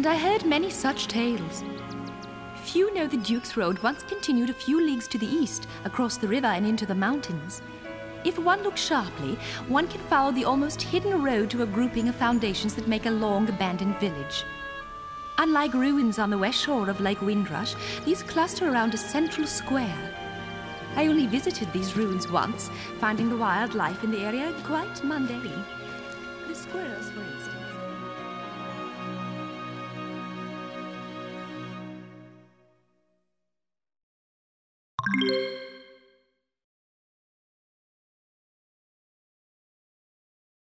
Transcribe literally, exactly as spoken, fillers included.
and I heard many such tales. Few know the Duke's Road once continued a few leagues to the east, across the river and into the mountains. If one looks sharply, one can follow the almost hidden road to a grouping of foundations that make a long abandoned village. Unlike ruins on the west shore of Lake Windrush, these cluster around a central square. I only visited these ruins once, finding the wildlife in the area quite mundane. The squirrels, for instance.